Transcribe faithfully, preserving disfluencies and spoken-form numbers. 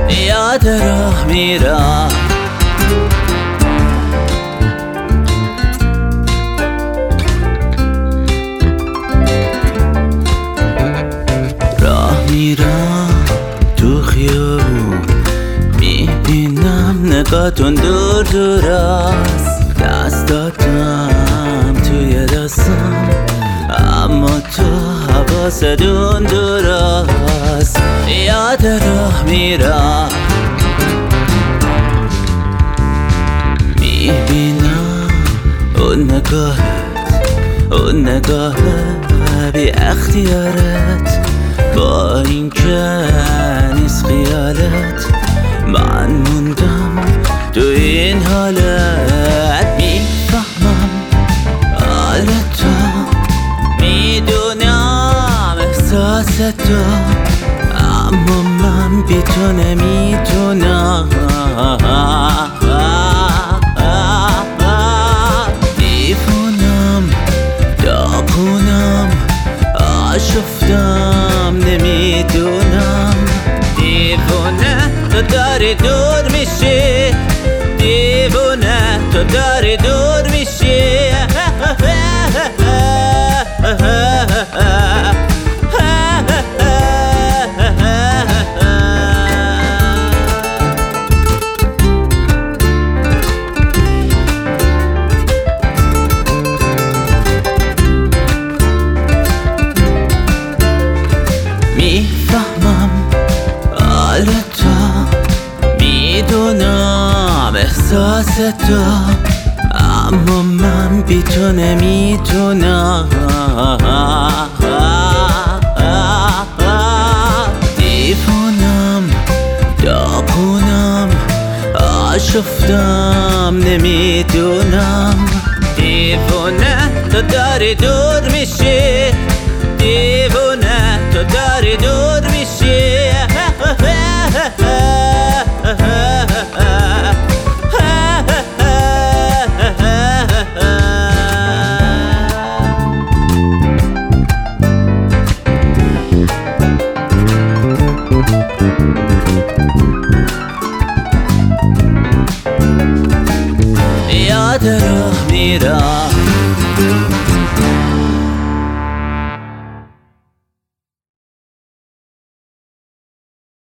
یاد راه میرم، راه میرم تو خیابون، میبینم نگاهتون دور دور است، دست دادم توی دستم اما تو حواستون دور است. یاد راه میرم، میبینم اون نگاهت، اون نگاه بی اختیارت، با این که نیست خیالت، من موندم تو این حالت. میفهمم حال تو، میدونم احساس تو، اما من بی تو نمیتونم. دیوونم، داغونم، آشفتم نمیدونم. دیوونه تو داری دور میشی، دیوونه تو داری دور میشی. میفهمم حال تو، میدونم احساس تو، اما من بی تو نمیتونم. دیوونم، داغونم، آشفتم نمیدونم. دیوونه تو داری دور میشی، دیوونه تو داری دور میشی. یاد راه میرم.